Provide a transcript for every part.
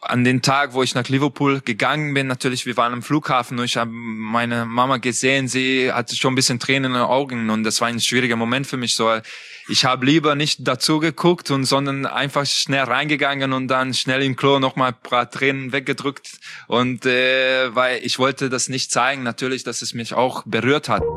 an den Tag, wo ich nach Liverpool gegangen bin, natürlich, wir waren am Flughafen und ich habe meine Mama gesehen, sie hatte schon ein bisschen Tränen in den Augen und das war ein schwieriger Moment für mich. So, ich habe lieber nicht dazu geguckt sondern einfach schnell reingegangen und dann schnell im Klo nochmal ein paar Tränen weggedrückt und weil ich wollte das nicht zeigen, natürlich, dass es mich auch berührt hat.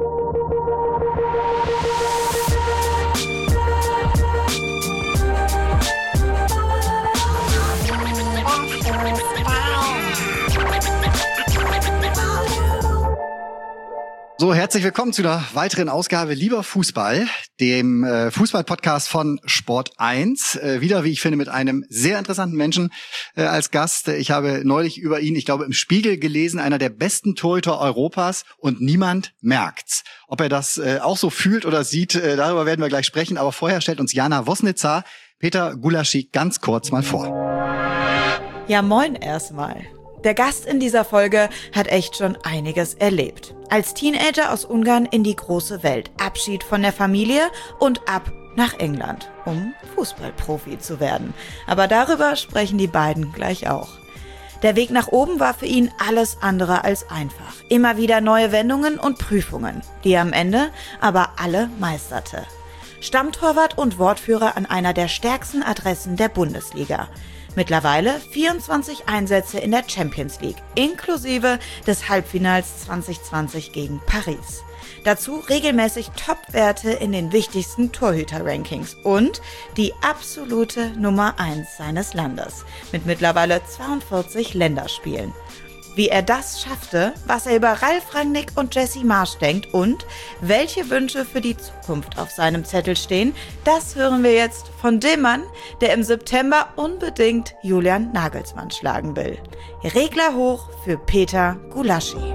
So, herzlich willkommen zu einer weiteren Ausgabe Lieber Fußball, dem Fußball-Podcast von Sport 1. Wieder, wie ich finde, mit einem sehr interessanten Menschen als Gast. Ich habe neulich über ihn, ich glaube, im Spiegel gelesen, einer der besten Torhüter Europas und niemand merkt's. Ob er das auch so fühlt oder sieht, darüber werden wir gleich sprechen. Aber vorher stellt uns Jana Wosnica Peter Gulácsi ganz kurz mal vor. Ja, moin erstmal. Der Gast in dieser Folge hat echt schon einiges erlebt. Als Teenager aus Ungarn in die große Welt, Abschied von der Familie und ab nach England, um Fußballprofi zu werden. Aber darüber sprechen die beiden gleich auch. Der Weg nach oben war für ihn alles andere als einfach. Immer wieder neue Wendungen und Prüfungen, die er am Ende aber alle meisterte. Stammtorwart und Wortführer an einer der stärksten Adressen der Bundesliga. Mittlerweile 24 Einsätze in der Champions League, inklusive des Halbfinals 2020 gegen Paris. Dazu regelmäßig Top-Werte in den wichtigsten Torhüter-Rankings und die absolute Nummer 1 seines Landes mit mittlerweile 42 Länderspielen. Wie er das schaffte, was er über Ralf Rangnick und Jesse Marsch denkt und welche Wünsche für die Zukunft auf seinem Zettel stehen, das hören wir jetzt von dem Mann, der im September unbedingt Julian Nagelsmann schlagen will. Regler hoch für Peter Gulácsi.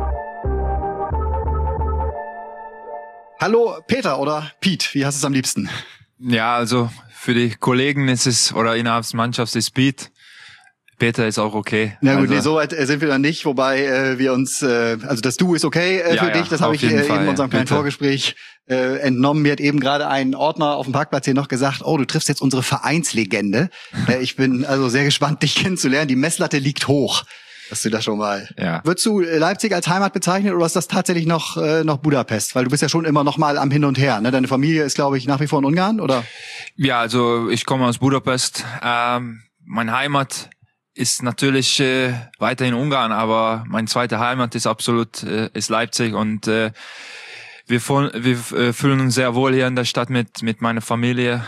Hallo Peter oder Piet, wie hast du es am liebsten? Ja, also für die Kollegen ist es, oder innerhalb des Mannschafts ist Piet. Peter ist auch okay. Na gut, so weit sind wir dann nicht, wobei wir uns, also das Du ist okay für dich, das habe ich eben in unserem kleinen Vorgespräch entnommen. Mir hat eben gerade ein Ordner auf dem Parkplatz hier noch gesagt, oh, du triffst jetzt unsere Vereinslegende. Ich bin also sehr gespannt, dich kennenzulernen. Die Messlatte liegt hoch, dass du das schon mal. Ja. Würdest du Leipzig als Heimat bezeichnen oder ist das tatsächlich noch Budapest? Weil du bist ja schon immer noch mal am Hin und Her, ne? Deine Familie ist, glaube ich, nach wie vor in Ungarn, oder? Ja, also ich komme aus Budapest. Meine Heimat ist natürlich weiterhin Ungarn, aber meine zweite Heimat ist absolut ist Leipzig und wir fühlen uns sehr wohl hier in der Stadt mit meiner Familie,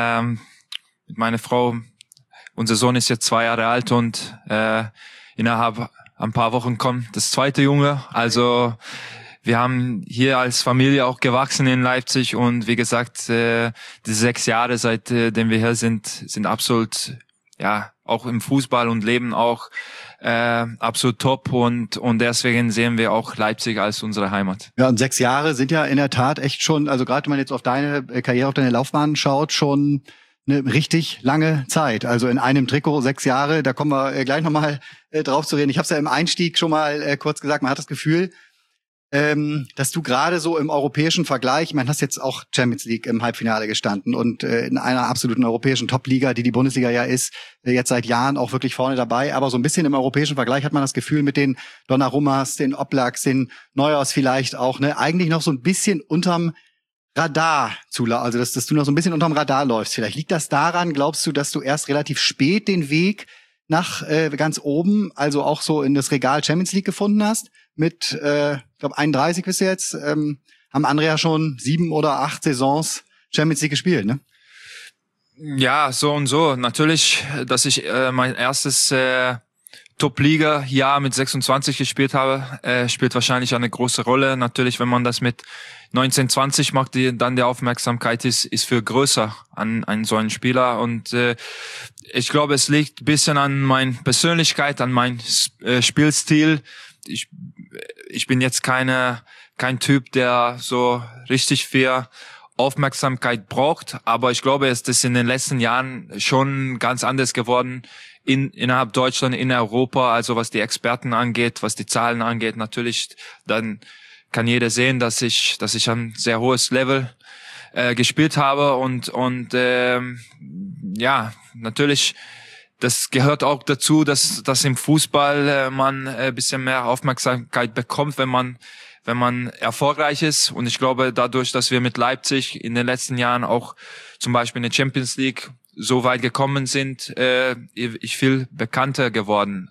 mit meiner Frau. Unser Sohn ist jetzt 2 Jahre alt und innerhalb ein paar Wochen kommt das zweite Junge. Also wir haben hier als Familie auch gewachsen in Leipzig und wie gesagt, die 6 Jahre seitdem wir hier sind absolut, ja, auch im Fußball und Leben auch absolut top und deswegen sehen wir auch Leipzig als unsere Heimat. Ja, und 6 Jahre sind ja in der Tat echt schon, also gerade wenn man jetzt auf deine Karriere, auf deine Laufbahn schaut, schon eine richtig lange Zeit. Also in einem Trikot 6 Jahre, da kommen wir gleich nochmal drauf zu reden. Ich habe es ja im Einstieg schon mal kurz gesagt, man hat das Gefühl, dass du gerade so im europäischen Vergleich, man hast jetzt auch Champions League im Halbfinale gestanden und in einer absoluten europäischen Top-Liga, die Bundesliga ja ist, jetzt seit Jahren auch wirklich vorne dabei, aber so ein bisschen im europäischen Vergleich hat man das Gefühl mit den Donnarummas, den Oblaks, den Neuers vielleicht auch, ne, eigentlich noch so ein bisschen unterm Radar also dass du noch so ein bisschen unterm Radar läufst. Vielleicht liegt das daran, glaubst du, dass du erst relativ spät den Weg nach ganz oben, also auch so in das Regal Champions League gefunden hast? Mit, ich glaube 31 bist du jetzt, haben andere ja schon 7 oder 8 Saisons Champions League gespielt, ne? Ja, so und so. Natürlich, dass ich mein erstes Top-Liga-Jahr mit 26 gespielt habe, spielt wahrscheinlich eine große Rolle. Natürlich, wenn man das mit 19, 20 macht, dann die Aufmerksamkeit ist viel größer an so einen Spieler. Und ich glaube, es liegt ein bisschen an meiner Persönlichkeit, an meinem Spielstil. Ich bin jetzt kein Typ, der so richtig viel Aufmerksamkeit braucht, aber ich glaube, es ist in den letzten Jahren schon ganz anders geworden innerhalb Deutschland, in Europa, also was die Experten angeht, was die Zahlen angeht. Natürlich, dann kann jeder sehen, dass ich ein sehr hohes Level gespielt habe und ja, natürlich das gehört auch dazu, dass im Fußball man ein bisschen mehr Aufmerksamkeit bekommt, wenn man erfolgreich ist. Und ich glaube, dadurch, dass wir mit Leipzig in den letzten Jahren auch zum Beispiel in der Champions League so weit gekommen sind, ich viel bekannter geworden.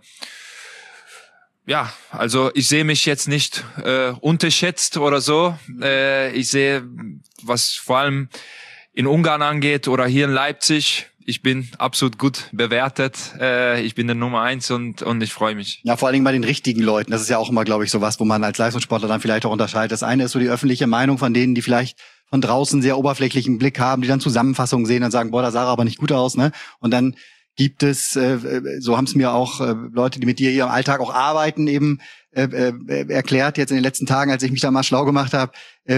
Ja, also ich sehe mich jetzt nicht unterschätzt oder so. Ich sehe, was vor allem in Ungarn angeht oder hier in Leipzig, ich bin absolut gut bewertet. Ich bin der Nummer 1 und ich freue mich. Ja, vor allen Dingen bei den richtigen Leuten. Das ist ja auch immer, glaube ich, sowas, wo man als Leistungssportler dann vielleicht auch unterscheidet. Das eine ist so die öffentliche Meinung von denen, die vielleicht von draußen sehr oberflächlichen Blick haben, die dann Zusammenfassungen sehen und sagen, boah, da sah er aber nicht gut aus, ne? Und dann gibt es, so haben es mir auch Leute, die mit dir hier im Alltag auch arbeiten, eben erklärt jetzt in den letzten Tagen, als ich mich da mal schlau gemacht habe.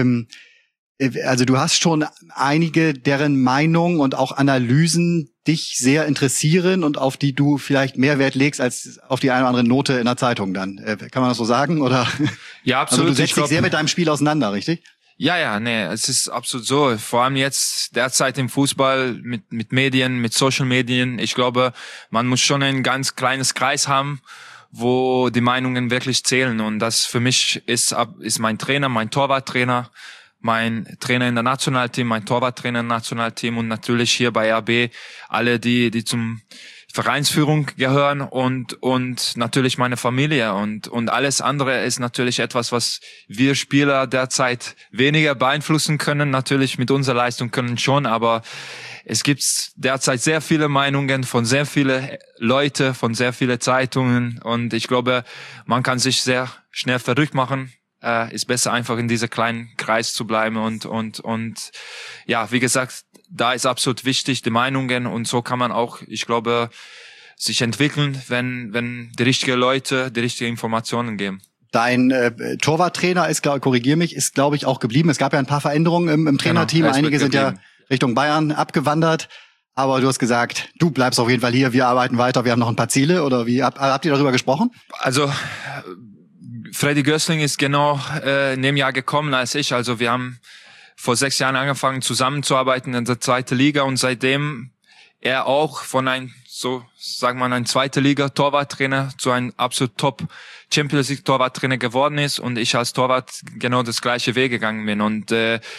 Also du hast schon einige, deren Meinungen und auch Analysen dich sehr interessieren und auf die du vielleicht mehr Wert legst als auf die eine oder andere Note in der Zeitung dann. Kann man das so sagen? Oder? Ja, absolut. Also du setzt dich sehr mit deinem Spiel auseinander, richtig? Ja, nee, es ist absolut so. Vor allem jetzt derzeit im Fußball mit Medien, mit Social Medien. Ich glaube, man muss schon ein ganz kleines Kreis haben, wo die Meinungen wirklich zählen. Und das für mich ist mein Trainer, mein Torwarttrainer, mein Trainer in der Nationalteam, mein Torwarttrainer im Nationalteam und natürlich hier bei RB alle, die zum Vereinsführung gehören und natürlich meine Familie und alles andere ist natürlich etwas, was wir Spieler derzeit weniger beeinflussen können. Natürlich mit unserer Leistung können schon, aber es gibt derzeit sehr viele Meinungen von sehr viele Leute, von sehr viele Zeitungen und ich glaube, man kann sich sehr schnell verrückt machen. Ist besser einfach in diesem kleinen Kreis zu bleiben und ja, wie gesagt, da ist absolut wichtig, die Meinungen und so kann man auch, ich glaube, sich entwickeln, wenn die richtigen Leute die richtigen Informationen geben. Dein Torwarttrainer ist, korrigier mich, ist glaube ich auch geblieben. Es gab ja ein paar Veränderungen im Trainerteam. Genau, einige sind ja Richtung Bayern abgewandert. Aber du hast gesagt, du bleibst auf jeden Fall hier, wir arbeiten weiter, wir haben noch ein paar Ziele. Oder wie habt ihr darüber gesprochen? Also Freddy Gößling ist genau in dem Jahr gekommen als ich. Also wir haben vor 6 Jahren angefangen zusammenzuarbeiten in der 2. Liga und seitdem er auch von ein zweite Liga Torwarttrainer zu einem absolut Top Champions League Torwarttrainer geworden ist und ich als Torwart genau das gleiche Weg gegangen bin und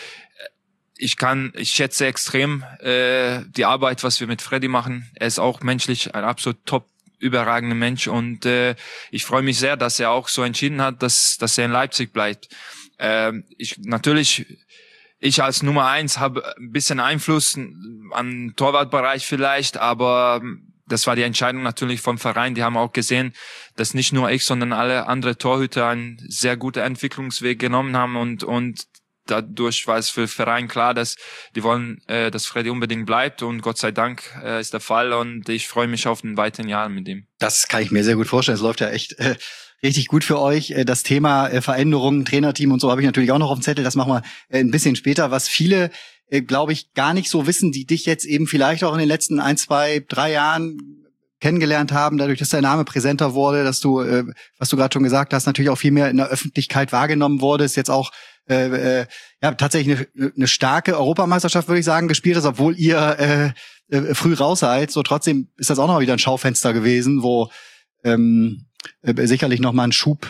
ich schätze extrem die Arbeit, was wir mit Freddy machen. Er ist auch menschlich ein absolut top überragender Mensch und ich freue mich sehr, dass er auch so entschieden hat, dass er in Leipzig bleibt. Ich als Nummer 1 habe ein bisschen Einfluss an Torwartbereich vielleicht, aber das war die Entscheidung natürlich vom Verein. Die haben auch gesehen, dass nicht nur ich, sondern alle andere Torhüter einen sehr guten Entwicklungsweg genommen haben und dadurch war es für den Verein klar, dass die wollen, dass Freddy unbedingt bleibt und Gott sei Dank ist der Fall und ich freue mich auf den weiteren Jahren mit ihm. Das kann ich mir sehr gut vorstellen. Es läuft ja echt richtig gut für euch. Das Thema Veränderungen, Trainerteam und so habe ich natürlich auch noch auf dem Zettel. Das machen wir ein bisschen später. Was viele, glaube ich, gar nicht so wissen, die dich jetzt eben vielleicht auch in den letzten 1, 2, 3 Jahren kennengelernt haben, dadurch, dass dein Name präsenter wurde, dass du, was du gerade schon gesagt hast, natürlich auch viel mehr in der Öffentlichkeit wahrgenommen wurde, ist jetzt auch tatsächlich eine starke Europameisterschaft, würde ich sagen, gespielt hast, obwohl ihr früh raus seid. So trotzdem ist das auch noch wieder ein Schaufenster gewesen, wo sicherlich noch mal ein Schub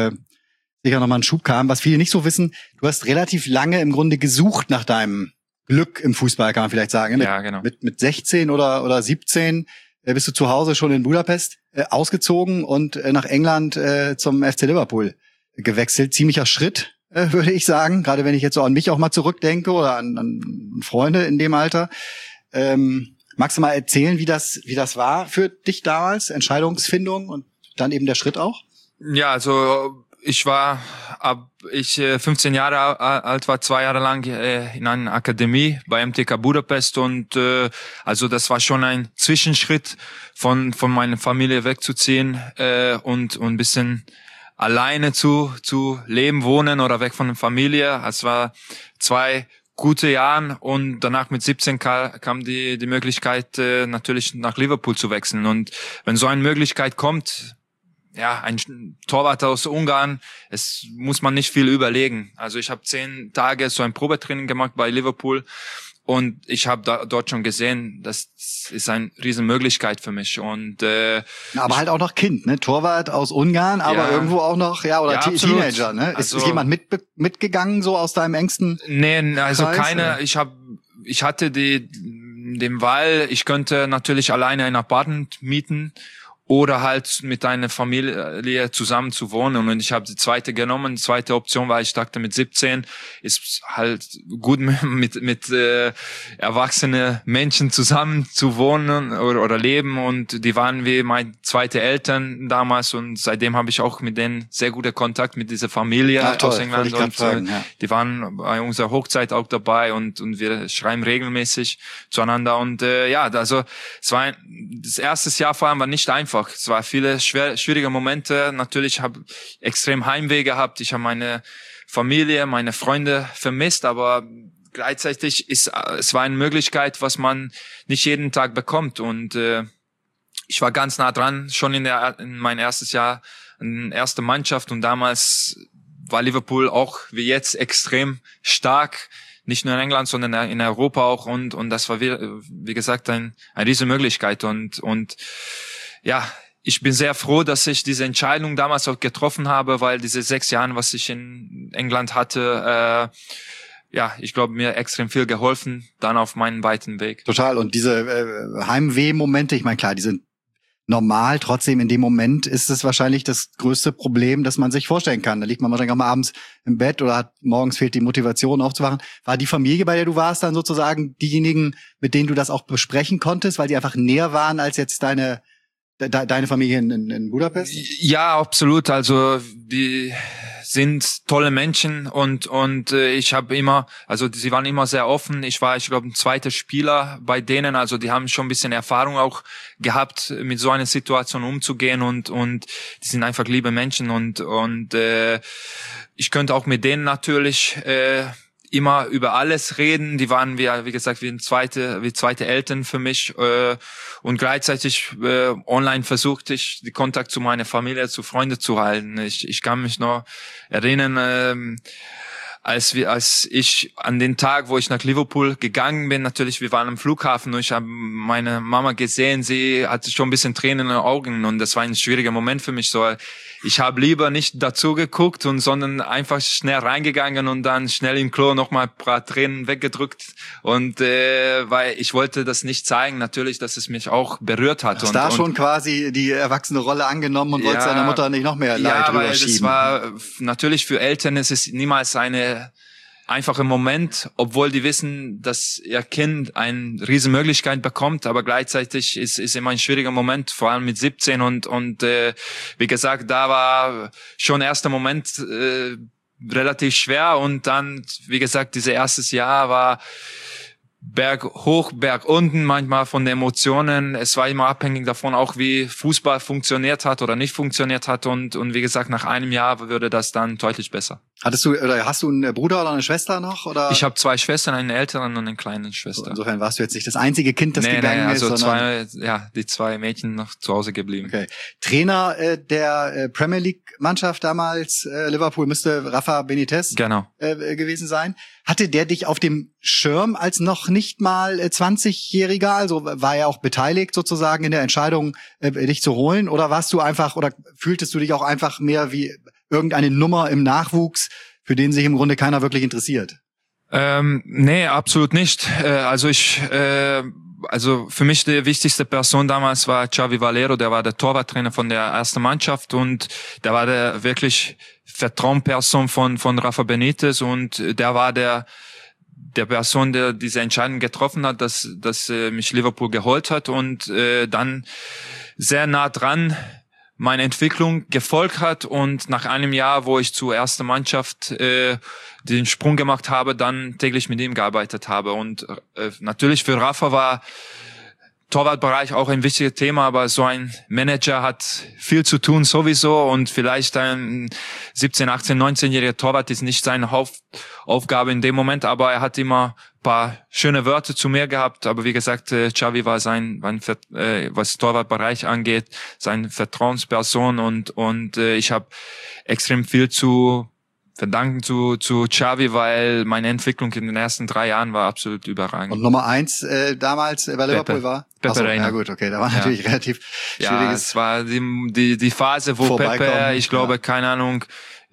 kam. Was viele nicht so wissen, du hast relativ lange im Grunde gesucht nach deinem Glück im Fußball, kann man vielleicht sagen. Ja, genau. Mit 16 oder 17 bist du zu Hause schon in Budapest ausgezogen und nach England zum FC Liverpool gewechselt. Ziemlicher Schritt, würde ich sagen. Gerade wenn ich jetzt so an mich auch mal zurückdenke oder an Freunde in dem Alter. Magst du mal erzählen, wie das war für dich damals? Entscheidungsfindung und dann eben der Schritt auch? Ja, also ich war, ab ich 15 Jahre alt war, 2 Jahre lang in einer Akademie bei MTK Budapest und also das war schon ein Zwischenschritt von meiner Familie wegzuziehen und ein bisschen alleine zu leben, wohnen oder weg von der Familie. Es war 2 gute Jahre und danach mit 17 kam die Möglichkeit natürlich nach Liverpool zu wechseln und wenn so eine Möglichkeit kommt, ja, ein Torwart aus Ungarn, es muss man nicht viel überlegen. Also ich habe 10 Tage so ein Probetraining gemacht bei Liverpool Und ich habe dort schon gesehen, das ist eine Riesenmöglichkeit für mich. Und aber halt auch noch Kind, ne? Torwart aus Ungarn, aber irgendwo auch noch, oder Teenager, ne? Ist jemand mitgegangen so aus deinem engsten Nee, also Kreis, keine. Oder? Ich hatte den Wahl, ich könnte natürlich alleine ein Apartment mieten oder halt mit einer Familie zusammen zu wohnen. Und ich habe die zweite genommen. Die zweite Option war, ich dachte, mit 17 ist halt gut mit erwachsene Menschen zusammen zu wohnen oder leben. Und die waren wie meine zweite Eltern damals. Und seitdem habe ich auch mit denen sehr guter Kontakt mit dieser Familie aus England. Und die waren bei unserer Hochzeit auch dabei und wir schreiben regelmäßig zueinander. Und also es war das erste Jahr vor allem war nicht einfach. Es war viele schwierige Momente. Natürlich habe ich extrem Heimweh gehabt. Ich habe meine Familie, meine Freunde vermisst, aber gleichzeitig es war eine Möglichkeit, was man nicht jeden Tag bekommt. Und ich war ganz nah dran, schon in mein erstes Jahr, in erste Mannschaft. Und damals war Liverpool auch wie jetzt extrem stark. Nicht nur in England, sondern in Europa auch. Und das war, wie gesagt, eine riesige Möglichkeit. Und ich bin sehr froh, dass ich diese Entscheidung damals auch getroffen habe, weil diese 6 Jahre, was ich in England hatte, ich glaube, mir extrem viel geholfen, dann auf meinen weiten Weg. Total. Und diese Heimweh-Momente, ich meine, klar, die sind normal. Trotzdem, in dem Moment ist es wahrscheinlich das größte Problem, das man sich vorstellen kann. Da liegt man wahrscheinlich auch mal abends im Bett oder morgens fehlt die Motivation aufzuwachen. War die Familie, bei der du warst, dann sozusagen diejenigen, mit denen du das auch besprechen konntest, weil die einfach näher waren als jetzt deine Familie in Budapest? Ja, absolut. Also die sind tolle Menschen und ich habe immer, also sie waren immer sehr offen. Ich glaube, ein zweiter Spieler bei denen. Also die haben schon ein bisschen Erfahrung auch gehabt, mit so einer Situation umzugehen und die sind einfach liebe Menschen und ich könnte auch mit denen natürlich immer über alles reden. Die waren wie gesagt wie zweite Eltern für mich und gleichzeitig online versuchte ich die Kontakt zu meiner Familie, zu Freunden zu halten. Ich kann mich noch erinnern, als ich an den Tag, wo ich nach Liverpool gegangen bin, natürlich, wir waren am Flughafen und ich habe meine Mama gesehen, sie hatte schon ein bisschen Tränen in den Augen und das war ein schwieriger Moment für mich. So, ich habe lieber nicht dazu geguckt sondern einfach schnell reingegangen und dann schnell im Klo nochmal ein paar Tränen weggedrückt und weil ich wollte das nicht zeigen, natürlich, dass es mich auch berührt hat. Hast da schon quasi die erwachsene Rolle angenommen und wolltest deiner Mutter nicht noch mehr Leid rüberschieben? Ja, weil das war natürlich für Eltern, es ist niemals eine einfache Moment, obwohl die wissen, dass ihr Kind eine riesen Möglichkeit bekommt, aber gleichzeitig ist immer ein schwieriger Moment, vor allem mit 17 und wie gesagt, da war schon erster Moment relativ schwer und dann, wie gesagt, dieses erstes Jahr war Berg hoch, Berg unten, manchmal von den Emotionen. Es war immer abhängig davon, auch wie Fußball funktioniert hat oder nicht funktioniert hat. Und wie gesagt, nach einem Jahr würde das dann deutlich besser. Hast du einen Bruder oder eine Schwester noch? Oder? Ich habe 2 Schwestern, eine ältere und eine kleine Schwester. So, insofern warst du jetzt nicht das einzige Kind, das gegangen ist. Also die 2 Mädchen noch zu Hause geblieben. Okay. Trainer der Premier League Mannschaft damals, Liverpool, müsste Rafa Benitez gewesen sein. Hatte der dich auf dem Schirm als noch nicht mal 20-Jähriger? Also war er auch beteiligt sozusagen in der Entscheidung, dich zu holen? Oder warst du einfach, oder fühltest du dich auch einfach mehr wie irgendeine Nummer im Nachwuchs, für den sich im Grunde keiner wirklich interessiert? Nee, absolut nicht. Also für mich die wichtigste Person damals war Xavi Valero, der war der Torwarttrainer von der ersten Mannschaft und der war der wirklich Vertrauensperson von Rafa Benitez und der war der Person, der diese Entscheidung getroffen hat, dass mich Liverpool geholt hat und dann sehr nah dran meine Entwicklung gefolgt hat und nach einem Jahr, wo ich zur ersten Mannschaft den Sprung gemacht habe, dann täglich mit ihm gearbeitet habe. Und natürlich für Rafa war Torwartbereich auch ein wichtiges Thema, aber so ein Manager hat viel zu tun sowieso und vielleicht ein 17, 18, 19-jähriger Torwart ist nicht seine Hauptaufgabe in dem Moment, aber er hat immer ein paar schöne Wörter zu mir gehabt, aber wie gesagt, Xavi war was Torwartbereich angeht, seine Vertrauensperson und ich habe extrem viel verdanken zu Xavi, weil meine Entwicklung in den ersten 3 Jahren war absolut überragend. Und Nummer 1 damals bei Liverpool war? Pepe Reina. Ja gut, okay, da war natürlich relativ schwieriges. Ja, es war die Phase, wo Pepe, ich glaube, keine Ahnung,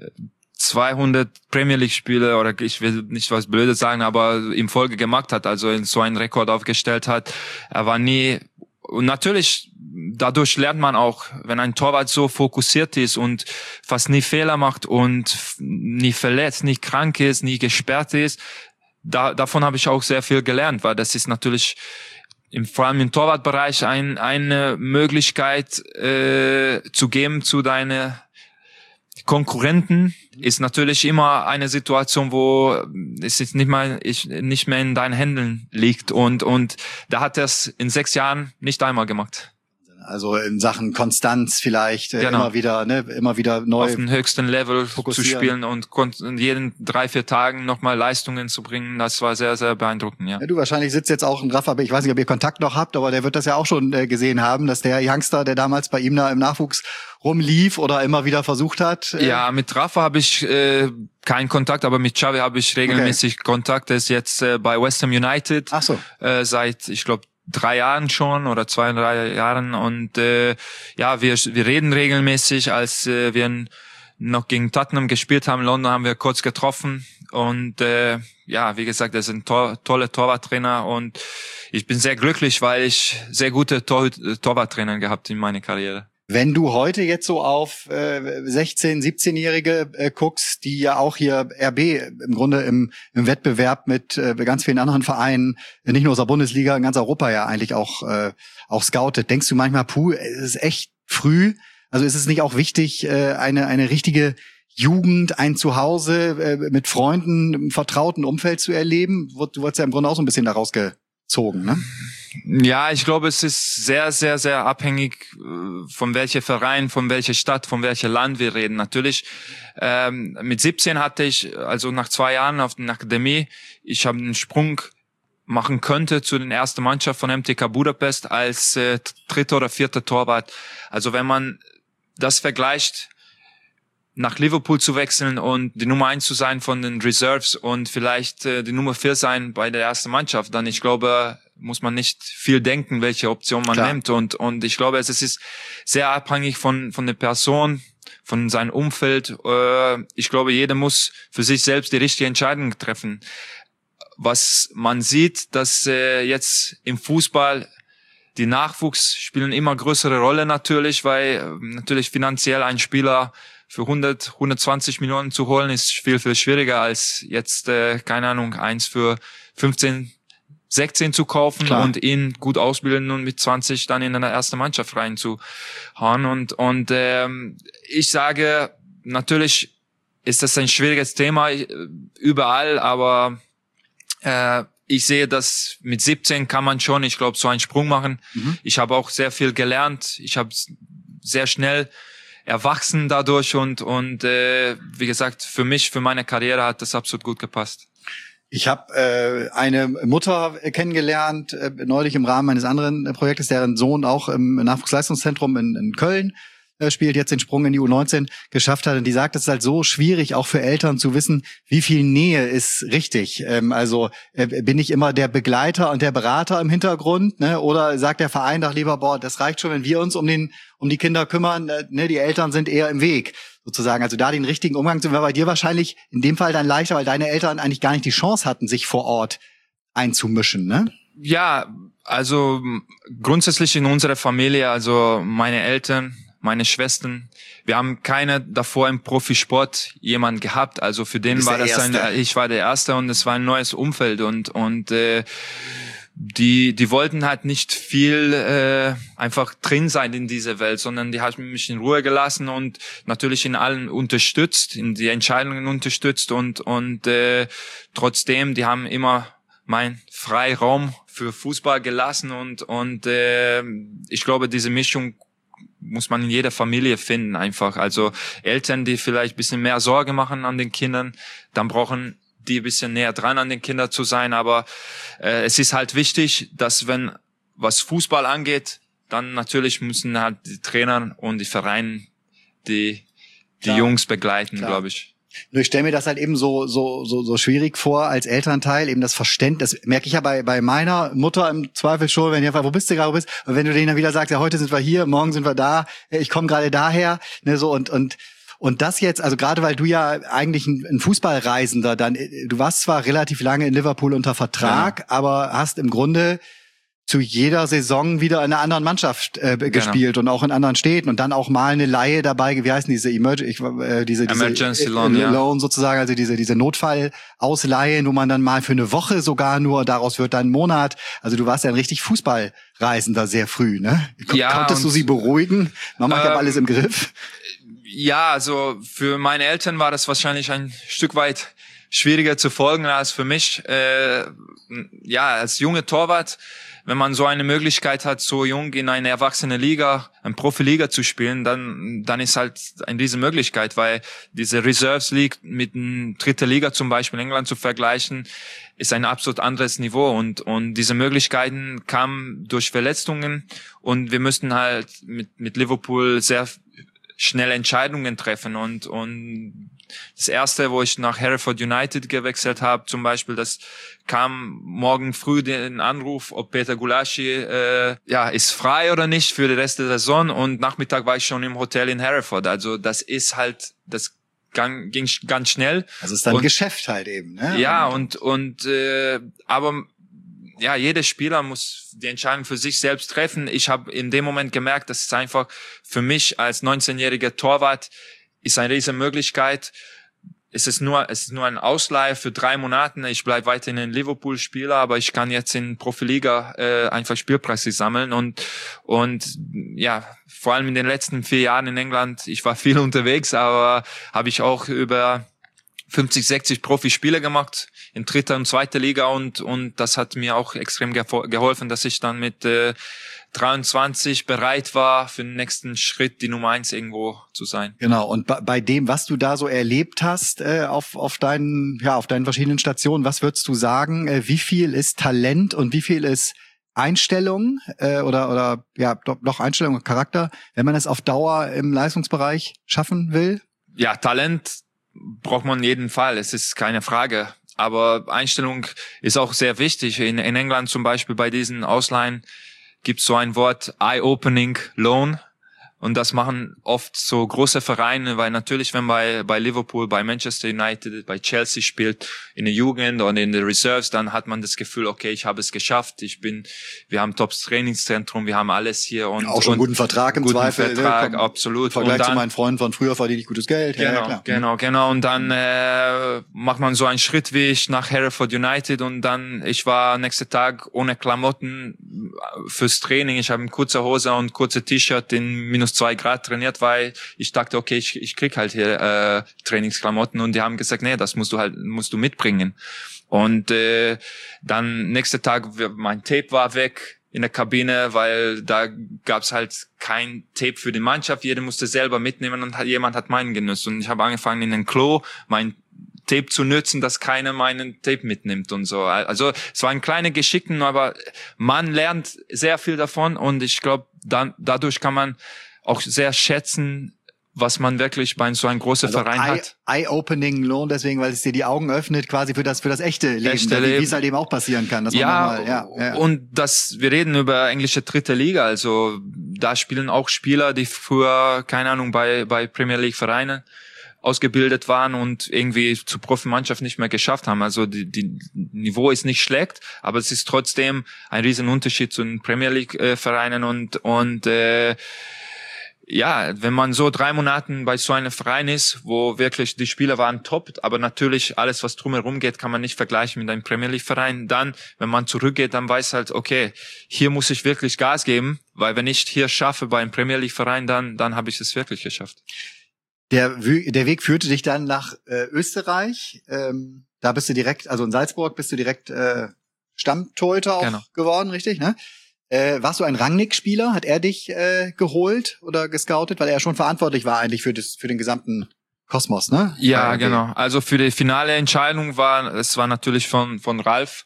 200 Premier League Spiele oder ich will nicht was Blödes sagen, aber in Folge gemacht hat, also so einen Rekord aufgestellt hat. Er war nie, und natürlich dadurch lernt man auch, wenn ein Torwart so fokussiert ist und fast nie Fehler macht und nie verletzt, nie krank ist, nie gesperrt ist, davon habe ich auch sehr viel gelernt, weil das ist natürlich vor allem im Torwartbereich eine Möglichkeit zu geben zu deinen Konkurrenten, ist natürlich immer eine Situation, wo es jetzt nicht mehr in deinen Händen liegt und da hat er es in 6 Jahren nicht einmal gemacht. Also in Sachen Konstanz vielleicht genau. immer wieder neu auf dem höchsten Level zu spielen und jeden 3-4 Tagen nochmal Leistungen zu bringen, das war sehr, sehr beeindruckend, ja. Du wahrscheinlich sitzt jetzt auch ein Rafa, ich weiß nicht, ob ihr Kontakt noch habt, aber der wird das ja auch schon gesehen haben, dass der Youngster, der damals bei ihm da im Nachwuchs rumlief oder immer wieder versucht hat. Ja, mit Rafa habe ich keinen Kontakt, aber mit Xavi habe ich regelmäßig Kontakt. Er ist jetzt bei West Ham United. Ach so. Seit, ich glaube, 3 Jahren schon oder 2-3 Jahren und ja, wir reden regelmäßig, als wir noch gegen Tottenham gespielt haben in London, haben wir kurz getroffen und ja, wie gesagt, er ist ein toller Torwarttrainer und ich bin sehr glücklich, weil ich sehr gute Torwarttrainer gehabt in meiner Karriere. Wenn du heute jetzt so auf 16-, 17-Jährige guckst, die ja auch hier RB im Grunde im Wettbewerb mit ganz vielen anderen Vereinen, nicht nur aus der Bundesliga, in ganz Europa ja eigentlich auch scoutet, denkst du manchmal, es ist echt früh? Also ist es nicht auch wichtig, eine richtige Jugend, ein Zuhause mit Freunden, im vertrauten Umfeld zu erleben? Du wurdest ja im Grunde auch so ein bisschen daraus gezogen, ne? Ja, ich glaube, es ist sehr, sehr, sehr abhängig von welcher Verein, von welcher Stadt, von welchem Land wir reden. Natürlich, mit 17 hatte ich, also nach 2 Jahren auf der Akademie, ich habe einen Sprung machen könnte zu den ersten Mannschaft von MTK Budapest als 3. oder 4. Torwart. Also wenn man das vergleicht, nach Liverpool zu wechseln und die Nummer 1 zu sein von den Reserves und vielleicht die Nummer 4 sein bei der ersten Mannschaft, dann ich glaube, muss man nicht viel denken, welche Option man nimmt und ich glaube, es ist sehr abhängig von der Person, von seinem Umfeld. Ich glaube, jeder muss für sich selbst die richtige Entscheidung treffen. Was man sieht, dass jetzt im Fußball die Nachwuchs spielen immer größere Rolle natürlich, weil natürlich finanziell ein Spieler für 120 Millionen zu holen ist viel, viel schwieriger als jetzt, keine Ahnung, eins für 15, 16 zu kaufen. Klar. Und ihn gut ausbilden und mit 20 dann in eine erste Mannschaft reinzuhauen. Und ich sage, natürlich ist das ein schwieriges Thema überall, aber ich sehe, dass mit 17 kann man schon, ich glaube, so einen Sprung machen. Mhm. Ich habe auch sehr viel gelernt. Ich habe sehr schnell erwachsen dadurch und wie gesagt, für meine Karriere hat das absolut gut gepasst. Ich habe eine Mutter kennengelernt, neulich im Rahmen eines anderen Projektes, deren Sohn auch im Nachwuchsleistungszentrum in Köln spielt, jetzt den Sprung in die U19 geschafft hat. Und die sagt, es ist halt so schwierig, auch für Eltern zu wissen, wie viel Nähe ist richtig. Also bin ich immer der Begleiter und der Berater im Hintergrund, ne? Oder sagt der Verein doch lieber, das reicht schon, wenn wir uns um die Kinder kümmern, ne? Die Eltern sind eher im Weg, sozusagen. Also da den richtigen Umgang zu, war bei dir wahrscheinlich in dem Fall dann leichter, weil deine Eltern eigentlich gar nicht die Chance hatten, sich vor Ort einzumischen, ne? Ja, also grundsätzlich in unserer Familie, also meine Eltern, meine Schwestern, wir haben keine davor im Profisport jemand gehabt, also für den war das ich war der Erste und es war ein neues Umfeld und die wollten halt nicht viel einfach drin sein in dieser Welt, sondern die haben mich in Ruhe gelassen und natürlich in allen unterstützt, in die Entscheidungen unterstützt und trotzdem, die haben immer mein Freiraum für Fußball gelassen und ich glaube, diese Mischung muss man in jeder Familie finden einfach. Also Eltern, die vielleicht ein bisschen mehr Sorge machen an den Kindern, dann brauchen die ein bisschen näher dran an den Kindern zu sein. Aber es ist halt wichtig, dass wenn was Fußball angeht, dann natürlich müssen halt die Trainer und die Vereine die Jungs begleiten, glaube ich. Nur ich stelle mir das halt eben so schwierig vor als Elternteil, eben das Verständnis, das merke ich ja bei meiner Mutter im Zweifel schon, wenn die einfach, wo bist du gerade, und wenn du denen dann wieder sagst, ja, heute sind wir hier, morgen sind wir da, ich komme gerade daher, ne, so und das jetzt, also gerade weil du ja eigentlich ein Fußballreisender dann, du warst zwar relativ lange in Liverpool unter Vertrag, aber hast im Grunde zu jeder Saison wieder in einer anderen Mannschaft gespielt und auch in anderen Städten und dann auch mal eine Leihe dabei, wie heißen diese Emergency Loan sozusagen, also diese Notfallausleihen, wo man dann mal für eine Woche sogar nur, daraus wird dann ein Monat. Also du warst ja ein richtig Fußballreisender sehr früh, ne? Konntest du sie beruhigen? Mama, ich hab alles im Griff. Ja, also für meine Eltern war das wahrscheinlich ein Stück weit schwieriger zu folgen als für mich. Als junge Torwart, wenn man so eine Möglichkeit hat, so jung in eine erwachsene Liga, eine Profiliga zu spielen, dann ist halt eine riesen Möglichkeit, weil diese Reserves League mit einer dritten Liga zum Beispiel in England zu vergleichen, ist ein absolut anderes Niveau und diese Möglichkeiten kamen durch Verletzungen und wir müssten halt mit Liverpool sehr schnell Entscheidungen treffen und das erste, wo ich nach Hereford United gewechselt habe, zum Beispiel, das kam morgen früh den Anruf, ob Peter Gulaschi ist frei oder nicht für den Rest der Saison und Nachmittag war ich schon im Hotel in Hereford. Also das ist halt, das ging ganz schnell. Also es ist dann ein Geschäft halt eben, ne? Ja, aber ja, jeder Spieler muss die Entscheidung für sich selbst treffen. Ich habe in dem Moment gemerkt, dass es einfach für mich als 19-jähriger Torwart ist eine riesige Möglichkeit. Es ist nur ein Ausleihe für 3 Monate. Ich bleibe weiterhin ein Liverpool-Spieler, aber ich kann jetzt in Profiliga einfach Spielpraxis sammeln und ja, vor allem in den letzten 4 Jahren in England, ich war viel unterwegs, aber habe ich auch über 50, 60 Profispiele gemacht in 3. und 2. Liga und das hat mir auch extrem geholfen, dass ich dann mit 23 bereit war, für den nächsten Schritt die Nummer 1 irgendwo zu sein. Genau. Und bei dem, was du da so erlebt hast, auf deinen verschiedenen Stationen, was würdest du sagen, wie viel ist Talent und wie viel ist Einstellung, oder doch Einstellung und Charakter, wenn man es auf Dauer im Leistungsbereich schaffen will? Ja, Talent braucht man in jedem Fall. Es ist keine Frage. Aber Einstellung ist auch sehr wichtig. In England zum Beispiel bei diesen Ausleihen gibt es so ein Wort Eye-Opening Loan. Und das machen oft so große Vereine, weil natürlich, wenn bei Liverpool, bei Manchester United, bei Chelsea spielt, in der Jugend oder in der Reserves, dann hat man das Gefühl, okay, ich habe es geschafft, wir haben Top-Trainingszentrum, wir haben alles hier und auch schon einen guten Vertrag im Zweifel. Guten Vertrag, absolut. Im Vergleich zu meinen Freunden von früher verdiene ich gutes Geld. Genau. Und dann macht man so einen Schritt wie ich nach Hereford United und dann, ich war nächsten Tag ohne Klamotten fürs Training. Ich habe eine kurze Hose und kurze T-Shirt in minus 2 Grad trainiert, weil ich dachte, okay, ich krieg halt hier Trainingsklamotten und die haben gesagt, nee, das musst du mitbringen. Und dann nächster Tag, mein Tape war weg in der Kabine, weil da gab's halt kein Tape für die Mannschaft, jeder musste selber mitnehmen und jemand hat meinen genutzt und ich habe angefangen in den Klo mein Tape zu nutzen, dass keiner meinen Tape mitnimmt und so. Also es waren kleine Geschichten, aber man lernt sehr viel davon und ich glaube, dadurch kann man auch sehr schätzen, was man wirklich bei so einem großen Verein hat. Eye-Opening Loan, deswegen, weil es dir die Augen öffnet, quasi für das echte Leben, wie es halt eben auch passieren kann. Dass ja, und wir reden über englische 3. Liga, also da spielen auch Spieler, die früher, keine Ahnung, bei Premier League Vereinen ausgebildet waren und irgendwie zur Profimannschaft nicht mehr geschafft haben. Also die Niveau ist nicht schlecht, aber es ist trotzdem ein riesen Unterschied zu den Premier League Vereinen und wenn man so 3 Monaten bei so einem Verein ist, wo wirklich die Spieler waren top, aber natürlich alles, was drumherum geht, kann man nicht vergleichen mit einem Premier League Verein. Dann, wenn man zurückgeht, dann weiß halt, okay, hier muss ich wirklich Gas geben, weil wenn ich hier schaffe bei einem Premier League Verein, dann habe ich es wirklich geschafft. Der Weg führte dich dann nach Österreich. Da bist du direkt, also in Salzburg bist du direkt Stammtorhüter auch geworden, richtig, ne? Warst du ein Rangnick-Spieler? Hat er dich geholt oder gescoutet? Weil er schon verantwortlich war eigentlich für den gesamten Kosmos, ne? Ja, genau. Also für die finale Entscheidung war natürlich von Ralf.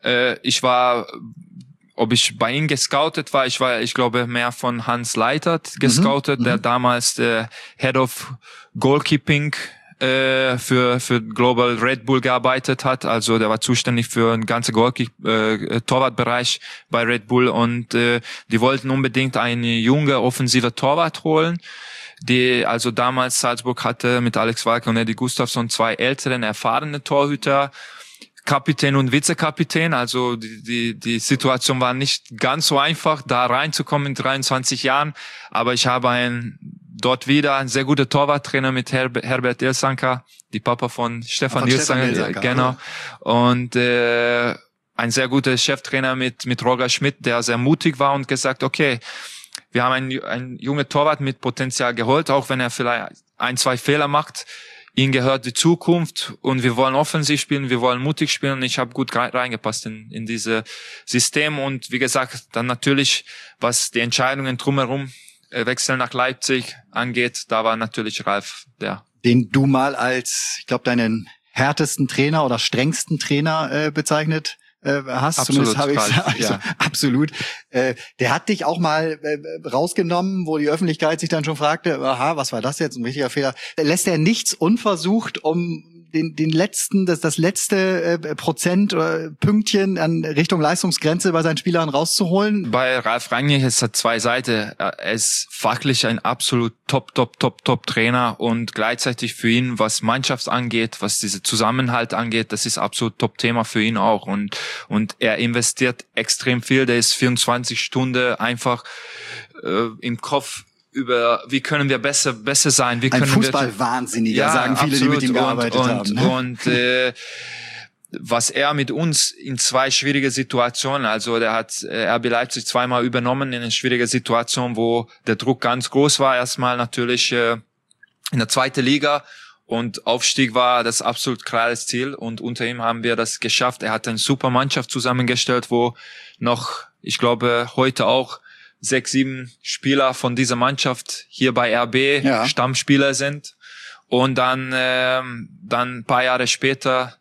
Ob ich bei ihm gescoutet war, ich glaube, mehr von Hans Leitert gescoutet, der damals der Head of Goalkeeping für Global Red Bull gearbeitet hat. Also der war zuständig für den ganzen Torwartbereich bei Red Bull und die wollten unbedingt eine junge offensive Torwart holen, die also damals Salzburg hatte mit Alex Walker und Eddie Gustafsson 2 älteren, erfahrene Torhüter, Kapitän und Vizekapitän. Also die Situation war nicht ganz so einfach, da reinzukommen in 23 Jahren, aber ich habe dort wieder ein sehr guter Torwarttrainer mit Herbert Ilsanker, die Papa von Stefan Ilsanker, genau. Und ein sehr guter Cheftrainer mit Roger Schmidt, der sehr mutig war und gesagt, okay, wir haben einen jungen Torwart mit Potenzial geholt, auch wenn er vielleicht 1-2 Fehler macht. Ihm gehört die Zukunft und wir wollen offensiv spielen, wir wollen mutig spielen und ich habe gut reingepasst in dieses System und wie gesagt, dann natürlich, was die Entscheidungen drumherum, Wechsel nach Leipzig angeht, da war natürlich Ralf den du mal als, ich glaube, deinen härtesten Trainer oder strengsten Trainer bezeichnet hast. Absolut, zumindest habe ich also, ja. Absolut. Der hat dich auch mal rausgenommen, wo die Öffentlichkeit sich dann schon fragte, aha, was war das jetzt, ein richtiger Fehler. Lässt er nichts unversucht, um das letzte Prozent oder Pünktchen an Richtung Leistungsgrenze bei seinen Spielern rauszuholen? Bei Ralf Rangnick ist es zwei Seiten. Er ist fachlich ein absolut Top Trainer und gleichzeitig für ihn, was Mannschaft angeht, was diese Zusammenhalt angeht, das ist absolut Top-Thema für ihn auch und er investiert extrem viel. Der ist 24 Stunden einfach im Kopf über, wie können wir besser sein, wie können wir... Ein Fußballwahnsinniger, sagen viele, absolut, die mit ihm gearbeitet haben. Ne? Und was er mit uns in 2 schwierige Situationen, also der hat RB Leipzig 2-mal übernommen in eine schwierige Situation, wo der Druck ganz groß war, erstmal natürlich in der 2. Liga und Aufstieg war das absolut klares Ziel und unter ihm haben wir das geschafft. Er hat eine super Mannschaft zusammengestellt, wo noch, ich glaube, heute auch 6-7 Spieler von dieser Mannschaft hier bei RB Stammspieler sind und dann ein paar Jahre später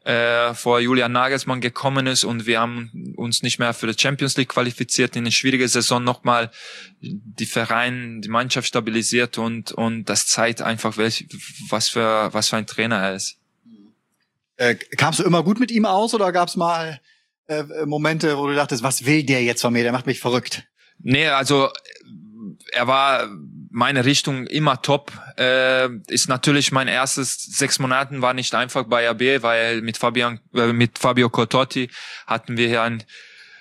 vor Julian Nagelsmann gekommen ist und wir haben uns nicht mehr für die Champions League qualifiziert, in eine schwierige Saison nochmal die Mannschaft stabilisiert und das zeigt einfach, was für ein Trainer er ist. Kamst du immer gut mit ihm aus oder gab's mal Momente, wo du dachtest, was will der jetzt von mir, der macht mich verrückt? Nee, also er war meine Richtung immer top. Ist natürlich mein erstes 6 Monaten war nicht einfach bei RB, weil mit Fabio Cortotti hatten wir hier ein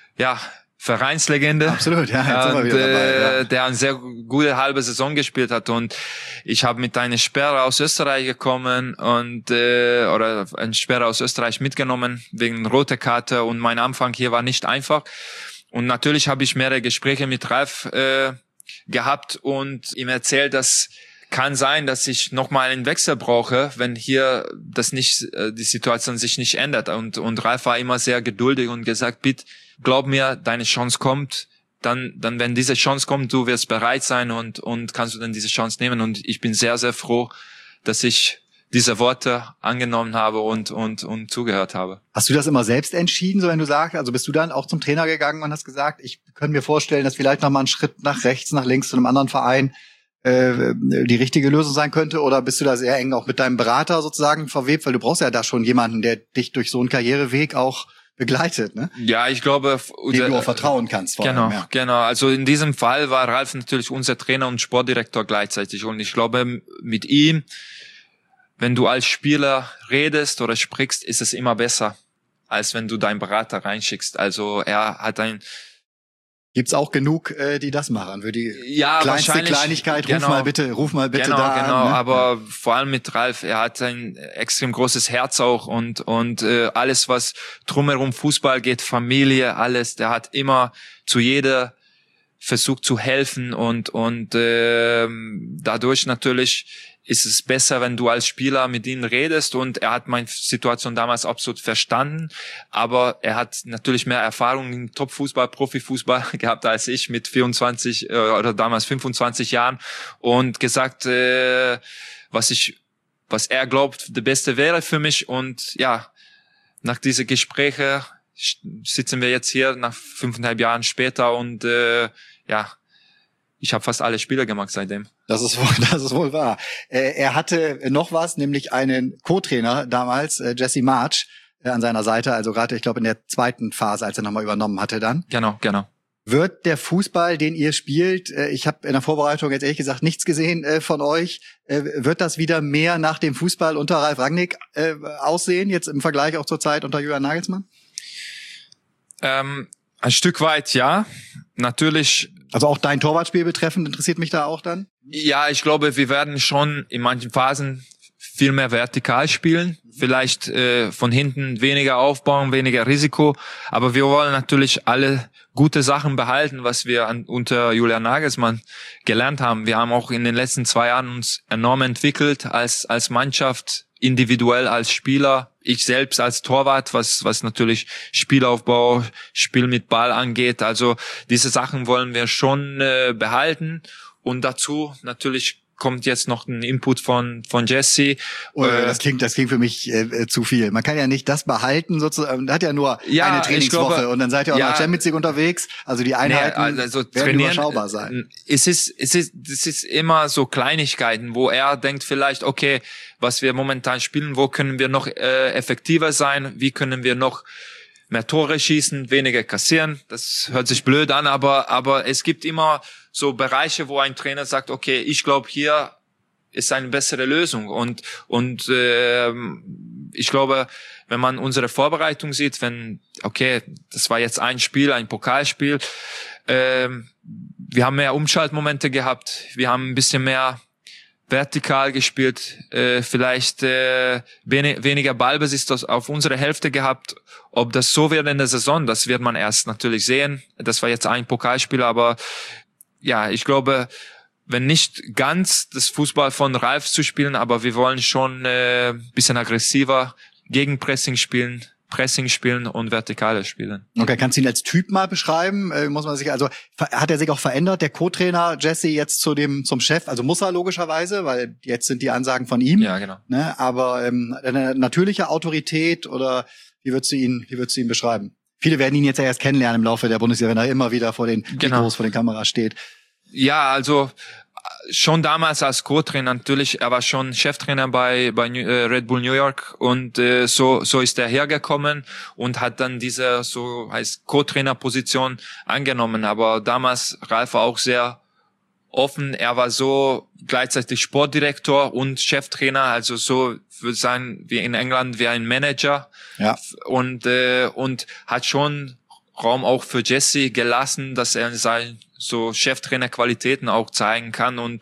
Vereinslegende. Absolut, ja. Jetzt sind wir wieder dabei, der eine sehr gute halbe Saison gespielt hat und ich habe mit einer Sperre aus Österreich gekommen und oder eine Sperre aus Österreich mitgenommen wegen roter Karte und mein Anfang hier war nicht einfach. Und natürlich habe ich mehrere Gespräche mit Ralf gehabt und ihm erzählt, dass kann sein, dass ich nochmal einen Wechsel brauche, wenn hier die Situation sich nicht ändert. Und Ralf war immer sehr geduldig und gesagt, bitte, glaub mir, deine Chance kommt. Dann, wenn diese Chance kommt, du wirst bereit sein und kannst du dann diese Chance nehmen. Und ich bin sehr, sehr froh, dass ich diese Worte angenommen habe und zugehört habe. Hast du das immer selbst entschieden, so wenn du sagst, also bist du dann auch zum Trainer gegangen und hast gesagt, ich könnte mir vorstellen, dass vielleicht noch mal ein Schritt nach rechts, nach links zu einem anderen Verein die richtige Lösung sein könnte? Oder bist du da sehr eng auch mit deinem Berater sozusagen verwebt? Weil du brauchst ja da schon jemanden, der dich durch so einen Karriereweg auch begleitet, ne? Ja, ich glaube, dem du auch vertrauen kannst. Genau. Also in diesem Fall war Ralf natürlich unser Trainer und Sportdirektor gleichzeitig. Und ich glaube, mit ihm, wenn du als Spieler redest oder sprichst, ist es immer besser, als wenn du deinen Berater reinschickst. Also er hat Gibt's auch genug, die das machen? Für die kleinste Kleinigkeit, ruf mal bitte genau, da an. Genau, ne? aber vor allem mit Ralf, er hat ein extrem großes Herz auch und alles, was drumherum Fußball geht, Familie, alles, der hat immer zu jeder versucht zu helfen und dadurch natürlich ist es besser, wenn du als Spieler mit ihm redest und er hat meine Situation damals absolut verstanden, aber er hat natürlich mehr Erfahrung im Top-Fußball, Profifußball gehabt als ich mit 24 oder damals 25 Jahren und gesagt, was er glaubt, das Beste wäre für mich und ja, nach diesen Gesprächen sitzen wir jetzt hier nach 5,5 Jahren später und ich habe fast alle Spiele gemacht seitdem. Das ist wohl wahr. Er hatte noch was, nämlich einen Co-Trainer damals, Jesse Marsch, an seiner Seite, also gerade, ich glaube, in der zweiten Phase, als er nochmal übernommen hatte dann. Genau. Wird der Fußball, den ihr spielt, ich habe in der Vorbereitung jetzt ehrlich gesagt nichts gesehen von euch, wird das wieder mehr nach dem Fußball unter Ralf Rangnick aussehen, jetzt im Vergleich auch zur Zeit unter Julian Nagelsmann? Ein Stück weit, ja. Natürlich. Also auch dein Torwartspiel betreffend interessiert mich da auch dann? Ja, ich glaube, wir werden schon in manchen Phasen viel mehr vertikal spielen, vielleicht von hinten weniger aufbauen, weniger Risiko, aber wir wollen natürlich alle gute Sachen behalten, was wir unter Julian Nagelsmann gelernt haben. Wir haben auch in den letzten 2 Jahren uns enorm entwickelt als Mannschaft, individuell als Spieler, ich selbst als Torwart, was natürlich Spielaufbau, Spiel mit Ball angeht. Also diese Sachen wollen wir schon behalten und dazu natürlich kommt jetzt noch ein Input von Jesse. Das klingt für mich zu viel. Man kann ja nicht das behalten, sozusagen. Man hat ja nur eine Trainingswoche und dann seid ihr auch noch Champions League unterwegs. Also die Einheiten werden überschaubar sein. Es ist immer so Kleinigkeiten, wo er denkt vielleicht, okay, was wir momentan spielen, wo können wir noch effektiver sein? Wie können wir noch mehr Tore schießen, weniger kassieren? Das hört sich blöd an, aber es gibt immer so Bereiche, wo ein Trainer sagt, okay, ich glaube, hier ist eine bessere Lösung. Und ich glaube, wenn man unsere Vorbereitung sieht, das war jetzt ein Spiel, ein Pokalspiel, wir haben mehr Umschaltmomente gehabt, wir haben ein bisschen mehr vertikal gespielt, vielleicht weniger Ballbesitz auf unsere Hälfte gehabt. Ob das so wird in der Saison, das wird man erst natürlich sehen. Das war jetzt ein Pokalspiel, aber ja, ich glaube, wenn nicht ganz das Fußball von Ralf zu spielen, aber wir wollen schon bisschen aggressiver Gegenpressing spielen und vertikale spielen. Okay, kannst du ihn als Typ mal beschreiben? Muss man sich, also hat er sich auch verändert, der Co-Trainer Jesse jetzt zum Chef? Also muss er logischerweise, weil jetzt sind die Ansagen von ihm. Ja, genau. Ne? Aber eine natürliche Autorität oder wie würdest du ihn beschreiben? Viele werden ihn jetzt ja erst kennenlernen im Laufe der Bundesliga, wenn er immer wieder vor den Mikros, vor den Kameras steht. Ja, also schon damals als Co-Trainer natürlich, er war schon Cheftrainer bei Red Bull New York und so ist er hergekommen und hat dann diese so heißt Co-Trainer-Position angenommen. Aber damals Ralf war auch sehr offen. Er war so gleichzeitig Sportdirektor und Cheftrainer, also so würde ich sagen wie in England wie ein Manager. Ja. Und hat schon Raum auch für Jesse gelassen, dass er seine so Cheftrainer-Qualitäten auch zeigen kann und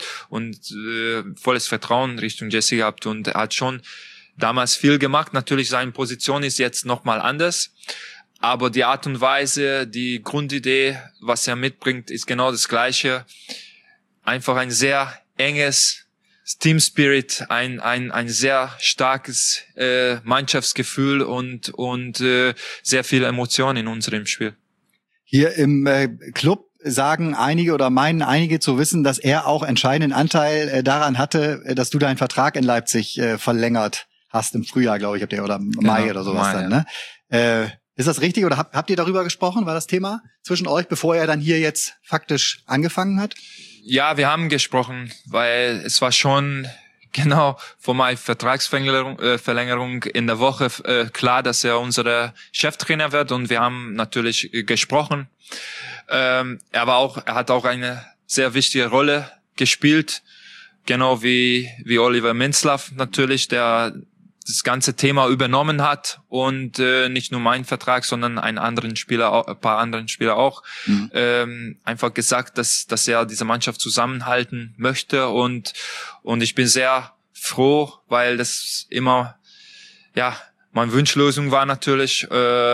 volles Vertrauen Richtung Jesse gehabt und er hat schon damals viel gemacht. Natürlich seine Position ist jetzt nochmal anders, aber die Art und Weise, die Grundidee, was er mitbringt, ist genau das Gleiche. Einfach ein sehr enges Team Spirit, ein sehr starkes Mannschaftsgefühl und sehr viele Emotionen in unserem Spiel. Hier im Club sagen einige oder meinen einige zu wissen, dass er auch entscheidenden Anteil daran hatte, dass du deinen Vertrag in Leipzig verlängert hast im Frühjahr, glaube ich, oder Mai oder sowas dann, ne? Ist das richtig oder habt ihr darüber gesprochen? War das Thema zwischen euch, bevor er dann hier jetzt faktisch angefangen hat? Ja, wir haben gesprochen, weil es war schon genau vor meiner Vertragsverlängerung in der Woche klar, dass er unser Cheftrainer wird und wir haben natürlich gesprochen. Er hat auch eine sehr wichtige Rolle gespielt, genau wie Oliver Minzlaff natürlich, der das ganze Thema übernommen hat und nicht nur mein Vertrag, sondern ein paar anderen Spieler auch einfach gesagt, dass er diese Mannschaft zusammenhalten möchte und ich bin sehr froh, weil das immer meine Wunschlösung war natürlich